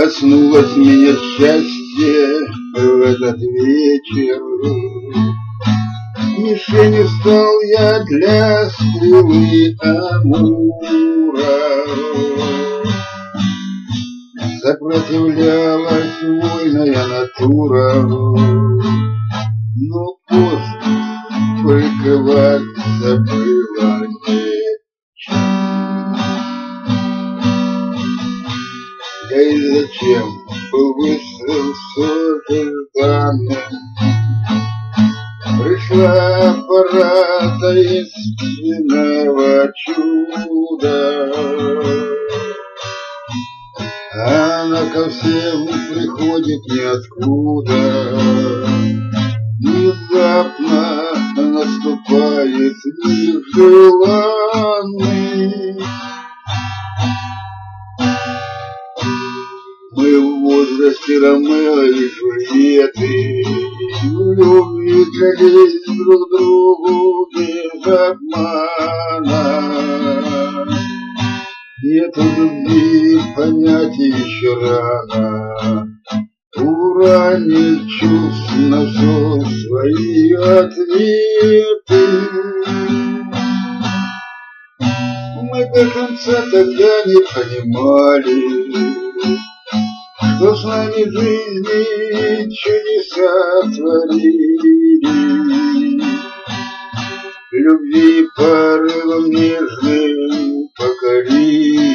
Коснулось меня счастье в этот вечер. Мишенью стал я для стрелы Амура. Сопротивлялась вольная натура, но поздно приковаться было нечем. Да и зачем был выстрел сожданным? Пришла пора таинственного чуда. Она ко всем приходит ниоткуда. Внезапно наступает нежеланный. Мы в возрасте Ромео и Джульетты, в любви клялись друг другу без обмана. Нету любви, понятия еще рано, уранить чувств на все свои ответы. Мы до конца тогда не понимали, что с нами в жизни чудеса творили. Любви порывом нежным покорили.